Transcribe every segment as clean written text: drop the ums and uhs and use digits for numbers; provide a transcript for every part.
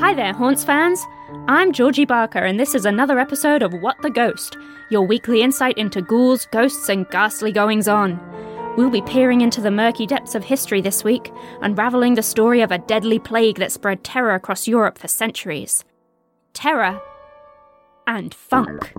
Hi there, Haunts fans! I'm Georgie Barker, and this is another episode of What the Ghost, your weekly insight into ghouls, ghosts, and ghastly goings-on. We'll be peering into the murky depths of history this week, unravelling the story of a deadly plague that spread terror across Europe for centuries. Terror and funk.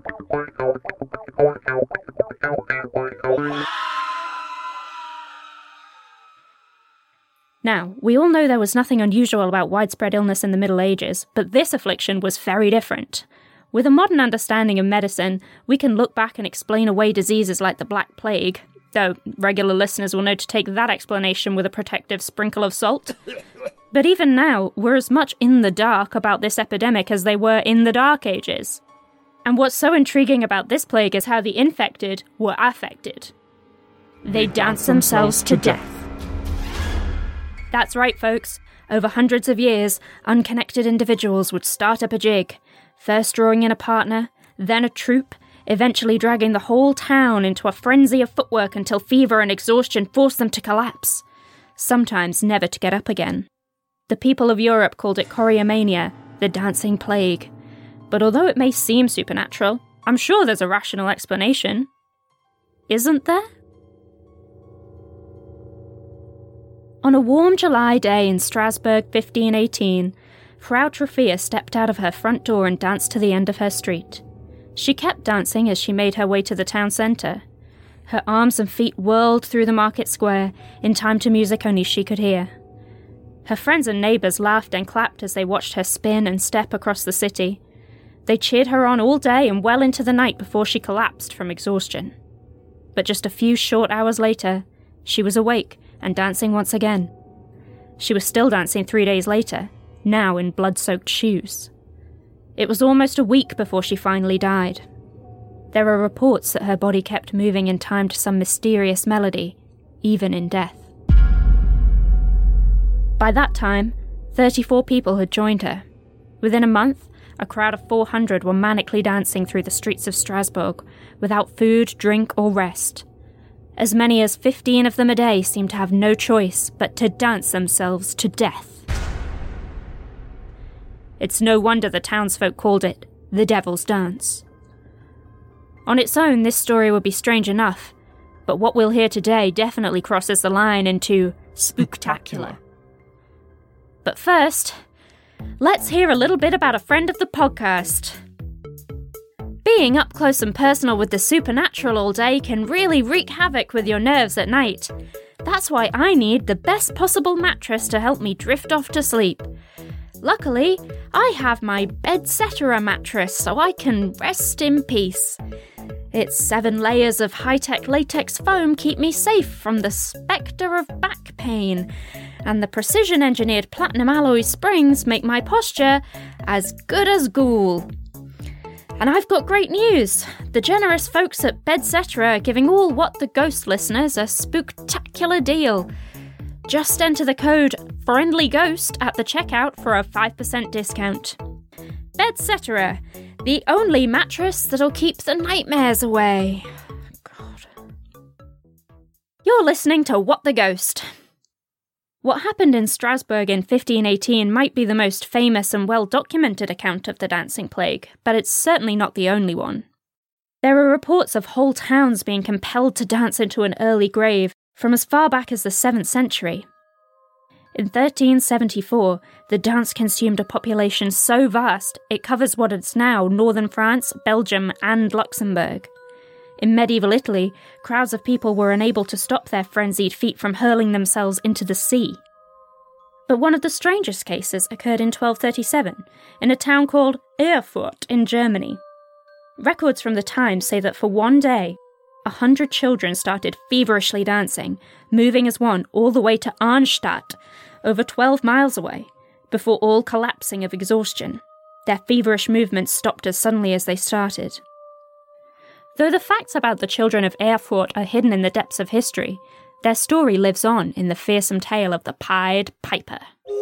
Now, we all know there was nothing unusual about widespread illness in the Middle Ages, but this affliction was very different. With a modern understanding of medicine, we can look back and explain away diseases like the Black Plague, though regular listeners will know to take that explanation with a protective sprinkle of salt. But even now, we're as much in the dark about this epidemic as they were in the Dark Ages. And what's so intriguing about this plague is how the infected were affected. They danced themselves to death. That's right, folks. Over hundreds of years, unconnected individuals would start up a jig, first drawing in a partner, then a troupe, eventually dragging the whole town into a frenzy of footwork until fever and exhaustion forced them to collapse, sometimes never to get up again. The people of Europe called it Choreomania, the dancing plague. But although it may seem supernatural, I'm sure there's a rational explanation. Isn't there? On a warm July day in Strasbourg 1518, Frau Trophea stepped out of her front door and danced to the end of her street. She kept dancing as she made her way to the town centre. Her arms and feet whirled through the market square in time to music only she could hear. Her friends and neighbours laughed and clapped as they watched her spin and step across the city. They cheered her on all day and well into the night before she collapsed from exhaustion. But just a few short hours later, she was awake and dancing once again. She was still dancing 3 days later, now in blood-soaked shoes. It was almost a week before she finally died. There are reports that her body kept moving in time to some mysterious melody, even in death. By that time, 34 people had joined her. Within a month, a crowd of 400 were manically dancing through the streets of Strasbourg, without food, drink, or rest. As many as 15 of them a day seemed to have no choice but to dance themselves to death. It's no wonder the townsfolk called it the Devil's Dance. On its own, this story would be strange enough, but what we'll hear today definitely crosses the line into spooktacular. But first, let's hear a little bit about a friend of the podcast. Being up close and personal with the supernatural all day can really wreak havoc with your nerves at night. That's why I need the best possible mattress to help me drift off to sleep. Luckily, I have my Bedcetera mattress so I can rest in peace. Its 7 layers of high-tech latex foam keep me safe from the spectre of back pain, and the precision-engineered platinum alloy springs make my posture as good as ghoul. And I've got great news. The generous folks at Bedcetera are giving all What the Ghost listeners a spooktacular deal. Just enter the code FRIENDLYGHOST at the checkout for a 5% discount. Bedcetera, the only mattress that'll keep the nightmares away. God. You're listening to What the Ghost. What happened in Strasbourg in 1518 might be the most famous and well-documented account of the dancing plague, but it's certainly not the only one. There are reports of whole towns being compelled to dance into an early grave from as far back as the 7th century. In 1374, the dance consumed a population so vast it covers what is now northern France, Belgium, and Luxembourg. In medieval Italy, crowds of people were unable to stop their frenzied feet from hurling themselves into the sea. But one of the strangest cases occurred in 1237, in a town called Erfurt in Germany. Records from the time say that for one day, 100 children started feverishly dancing, moving as one all the way to Arnstadt, over 12 miles away, before all collapsing of exhaustion. Their feverish movements stopped as suddenly as they started. Though the facts about the children of Erfurt are hidden in the depths of history, their story lives on in the fearsome tale of the Pied Piper.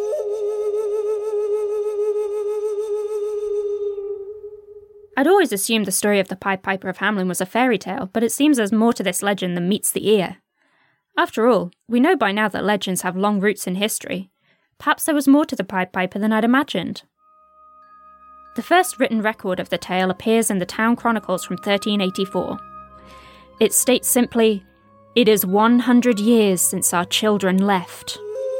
I'd always assumed the story of the Pied Piper of Hamelin was a fairy tale, but it seems there's more to this legend than meets the ear. After all, we know by now that legends have long roots in history. Perhaps there was more to the Pied Piper than I'd imagined. The first written record of the tale appears in the Town Chronicles from 1384. It states simply, "It is 100 years since our children left."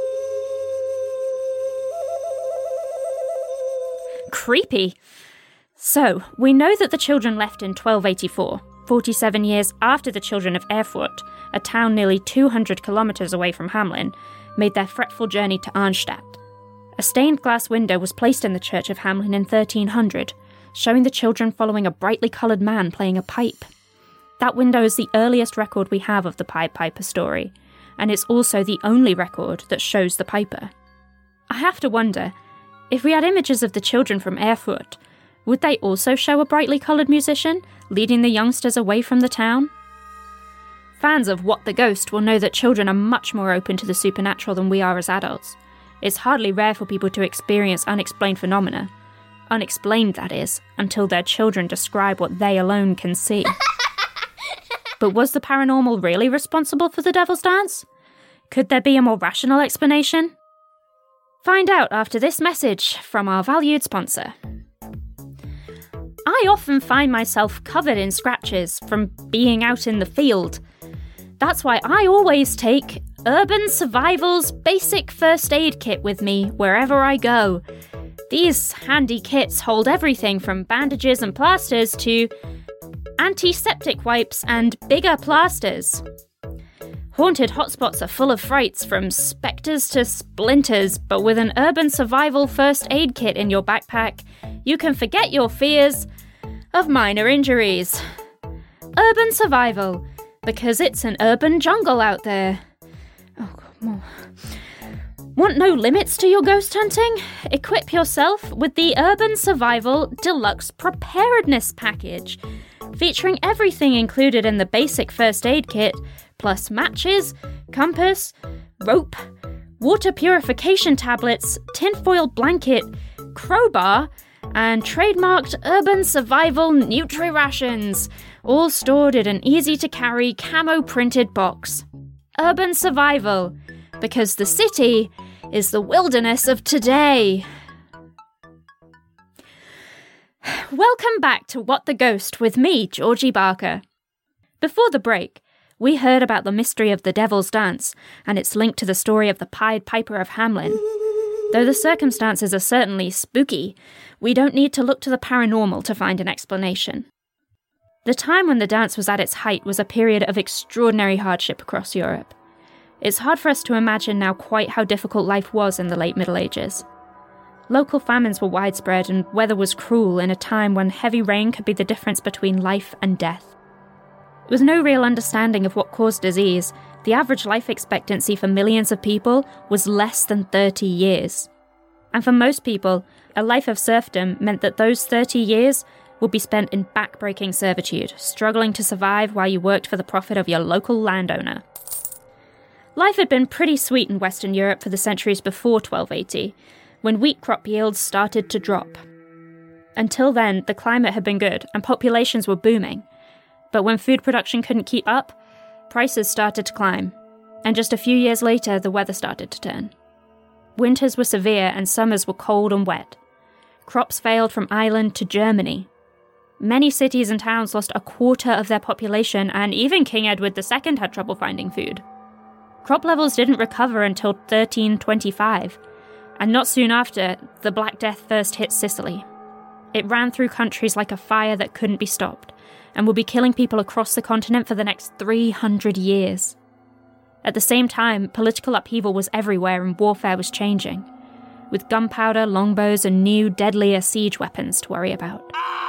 Creepy. So, we know that the children left in 1284, 47 years after the children of Erfurt, a town nearly 200 kilometres away from Hamelin, made their fretful journey to Arnstadt. A stained glass window was placed in the church of Hamelin in 1300, showing the children following a brightly coloured man playing a pipe. That window is the earliest record we have of the Pied Piper story, and it's also the only record that shows the piper. I have to wonder, if we had images of the children from Erfurt, would they also show a brightly coloured musician, leading the youngsters away from the town? Fans of What the Ghost will know that children are much more open to the supernatural than we are as adults. It's hardly rare for people to experience unexplained phenomena. Unexplained, that is, until their children describe what they alone can see. But was the paranormal really responsible for the Devil's Dance? Could there be a more rational explanation? Find out after this message from our valued sponsor. I often find myself covered in scratches from being out in the field. That's why I always take Urban Survival's basic first aid kit with me wherever I go. These handy kits hold everything from bandages and plasters to antiseptic wipes and bigger plasters. Haunted hotspots are full of frights, from spectres to splinters, but with an Urban Survival first aid kit in your backpack, you can forget your fears of minor injuries. Urban Survival, because it's an urban jungle out there. Oh, God, more. Want no limits to your ghost hunting? Equip yourself with the Urban Survival Deluxe Preparedness Package, featuring everything included in the basic first aid kit, plus matches, compass, rope, water purification tablets, tinfoil blanket, crowbar, and trademarked Urban Survival Nutri-Rations, all stored in an easy-to-carry camo-printed box. Urban Survival, because the city is the wilderness of today. Welcome back to What the Ghost with me, Georgie Barker. Before the break, we heard about the mystery of the Devil's Dance and its link to the story of the Pied Piper of Hamelin. Though the circumstances are certainly spooky, we don't need to look to the paranormal to find an explanation. The time when the dance was at its height was a period of extraordinary hardship across Europe. It's hard for us to imagine now quite how difficult life was in the late Middle Ages. Local famines were widespread and weather was cruel in a time when heavy rain could be the difference between life and death. With no real understanding of what caused disease, the average life expectancy for millions of people was less than 30 years. And for most people, a life of serfdom meant that those 30 years would be spent in back-breaking servitude, struggling to survive while you worked for the profit of your local landowner. Life had been pretty sweet in Western Europe for the centuries before 1280, when wheat crop yields started to drop. Until then, the climate had been good and populations were booming. But when food production couldn't keep up, prices started to climb, and just a few years later, the weather started to turn. Winters were severe and summers were cold and wet. Crops failed from Ireland to Germany. Many cities and towns lost a quarter of their population, and even King Edward II had trouble finding food. Crop levels didn't recover until 1325, and not soon after, the Black Death first hit Sicily. It ran through countries like a fire that couldn't be stopped, and would be killing people across the continent for the next 300 years. At the same time, political upheaval was everywhere and warfare was changing, with gunpowder, longbows, and new, deadlier siege weapons to worry about.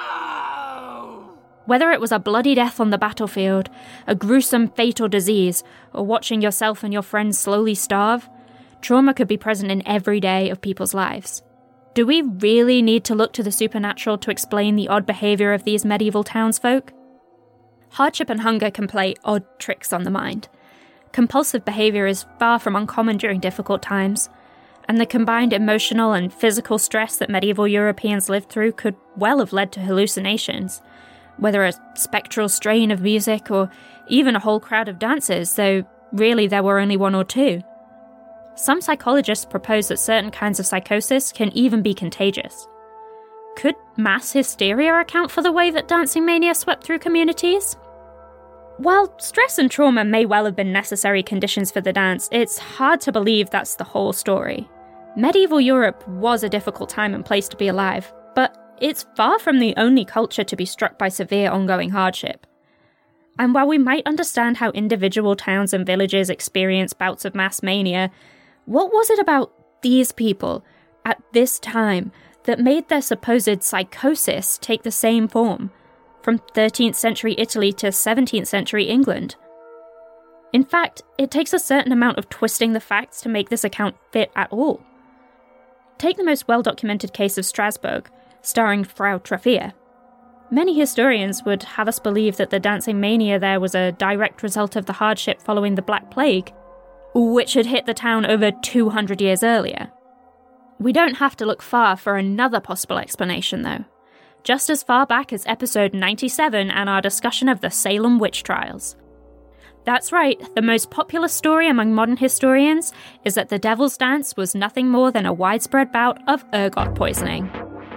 Whether it was a bloody death on the battlefield, a gruesome fate or disease, or watching yourself and your friends slowly starve, trauma could be present in every day of people's lives. Do we really need to look to the supernatural to explain the odd behaviour of these medieval townsfolk? Hardship and hunger can play odd tricks on the mind. Compulsive behaviour is far from uncommon during difficult times, and the combined emotional and physical stress that medieval Europeans lived through could well have led to hallucinations, whether a spectral strain of music or even a whole crowd of dancers, though really there were only one or two. Some psychologists propose that certain kinds of psychosis can even be contagious. could mass hysteria account for the way that dancing mania swept through communities? While stress and trauma may well have been necessary conditions for the dance, it's hard to believe that's the whole story. Medieval Europe was a difficult time and place to be alive, but it's far from the only culture to be struck by severe ongoing hardship. And while we might understand how individual towns and villages experience bouts of mass mania, what was it about these people at this time that made their supposed psychosis take the same form, from 13th century Italy to 17th century England? In fact, it takes a certain amount of twisting the facts to make this account fit at all. Take the most well-documented case of Strasbourg, starring Frau Traffier. Many historians would have us believe that the dancing mania there was a direct result of the hardship following the Black Plague, which had hit the town over 200 years earlier. We don't have to look far for another possible explanation, though. Just as far back as episode 97 and our discussion of the Salem witch trials. That's right, the most popular story among modern historians is that the Devil's Dance was nothing more than a widespread bout of ergot poisoning.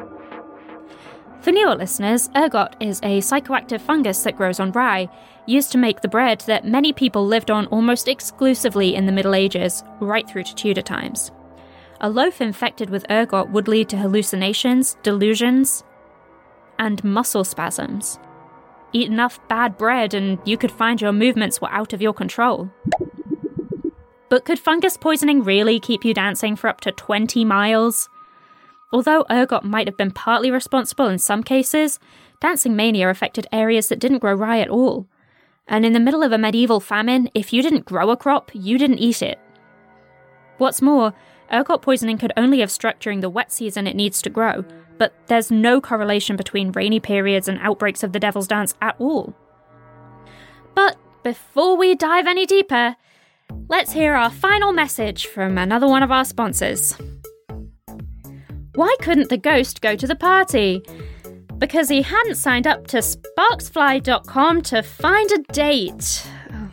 For newer listeners, ergot is a psychoactive fungus that grows on rye, used to make the bread that many people lived on almost exclusively in the Middle Ages, right through to Tudor times. A loaf infected with ergot would lead to hallucinations, delusions, and muscle spasms. Eat enough bad bread and you could find your movements were out of your control. But could fungus poisoning really keep you dancing for up to 20 miles? Although ergot might have been partly responsible in some cases, dancing mania affected areas that didn't grow rye at all. And in the middle of a medieval famine, if you didn't grow a crop, you didn't eat it. What's more, ergot poisoning could only have struck during the wet season it needs to grow, but there's no correlation between rainy periods and outbreaks of the Devil's Dance at all. But before we dive any deeper, let's hear our final message from another one of our sponsors. Why couldn't the ghost go to the party? Because he hadn't signed up to sparksfly.com to find a date.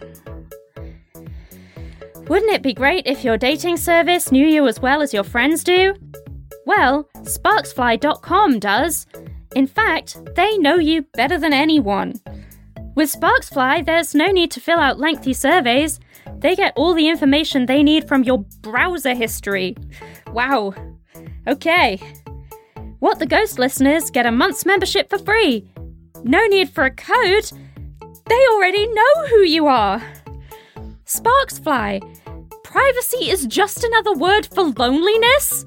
Wouldn't it be great if your dating service knew you as well as your friends do? Well, sparksfly.com does. In fact, they know you better than anyone. With Sparksfly, there's no need to fill out lengthy surveys. They get all the information they need from your browser history. Wow. Okay. What the Ghost listeners get a month's membership for free. No need for a code. They already know who you are. Sparksfly. Privacy is just another word for loneliness?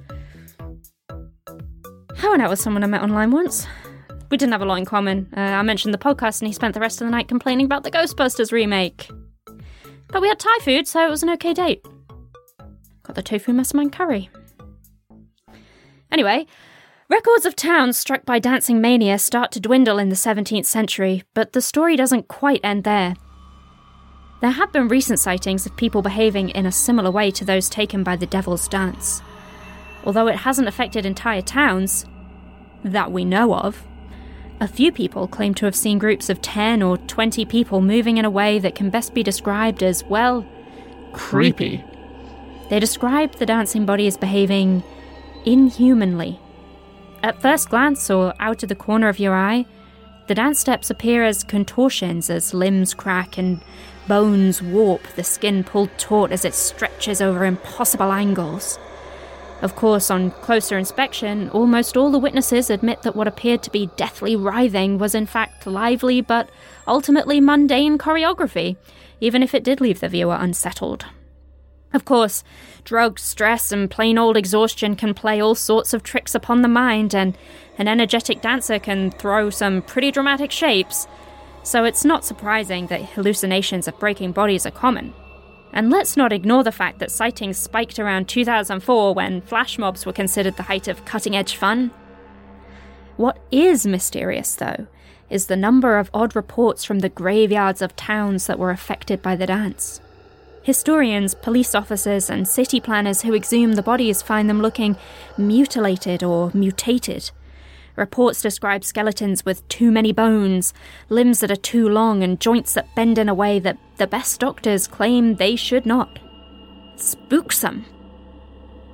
I went out with someone I met online once. We didn't have a lot in common. I mentioned the podcast and he spent the rest of the night complaining about the Ghostbusters remake. But we had Thai food, so it was an okay date. Got the tofu massaman curry. Anyway, records of towns struck by dancing mania start to dwindle in the 17th century, but the story doesn't quite end there. There have been recent sightings of people behaving in a similar way to those taken by the Devil's Dance. Although it hasn't affected entire towns, that we know of, a few people claim to have seen groups of 10 or 20 people moving in a way that can best be described as, well, creepy. They describe the dancing body as behaving inhumanly. At first glance, or out of the corner of your eye, the dance steps appear as contortions as limbs crack and bones warp, the skin pulled taut as it stretches over impossible angles. Of course, on closer inspection, almost all the witnesses admit that what appeared to be deathly writhing was in fact lively but ultimately mundane choreography, even if it did leave the viewer unsettled. Of course, drugs, stress, and plain old exhaustion can play all sorts of tricks upon the mind, and an energetic dancer can throw some pretty dramatic shapes, so it's not surprising that hallucinations of breaking bodies are common. And let's not ignore the fact that sightings spiked around 2004 when flash mobs were considered the height of cutting-edge fun. What is mysterious, though, is the number of odd reports from the graveyards of towns that were affected by the dance. Historians, police officers, and city planners who exhume the bodies find them looking mutilated or mutated. Reports describe skeletons with too many bones, limbs that are too long, and joints that bend in a way that the best doctors claim they should not. Spooksome.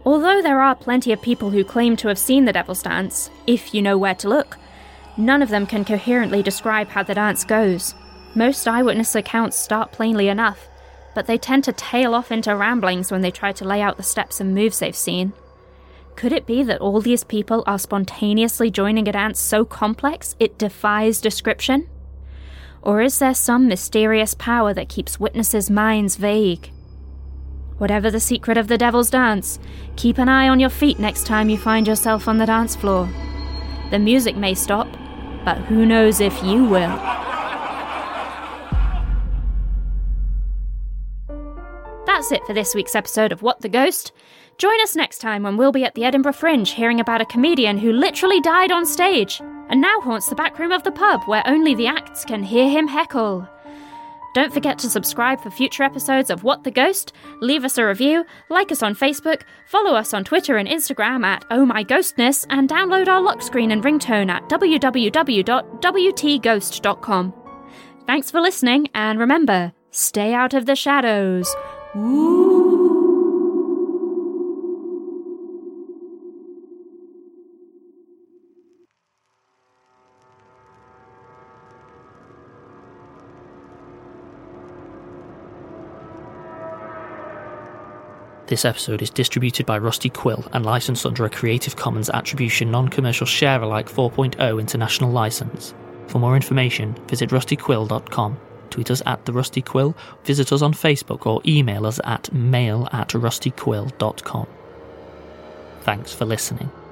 Although there are plenty of people who claim to have seen the Devil's Dance, if you know where to look, none of them can coherently describe how the dance goes. Most eyewitness accounts start plainly enough, but they tend to tail off into ramblings when they try to lay out the steps and moves they've seen. Could it be that all these people are spontaneously joining a dance so complex it defies description? Or is there some mysterious power that keeps witnesses' minds vague? Whatever the secret of the Devil's Dance, keep an eye on your feet next time you find yourself on the dance floor. The music may stop, but who knows if you will. That's it for this week's episode of What the Ghost. Join us next time when we'll be at the Edinburgh Fringe hearing about a comedian who literally died on stage and now haunts the back room of the pub where only the acts can hear him heckle. Don't forget to subscribe for future episodes of What the Ghost, leave us a review, like us on Facebook, follow us on Twitter and Instagram at ohmyghostness, and download our lock screen and ringtone at www.wtghost.com. Thanks for listening, and remember, stay out of the shadows. Ooh. This episode is distributed by Rusty Quill and licensed under a Creative Commons Attribution Non-Commercial Share-alike 4.0 international license. For more information, visit rustyquill.com, tweet us at @TheRustyQuill, visit us on Facebook, or email us at mail@rustyquill.com. Thanks for listening.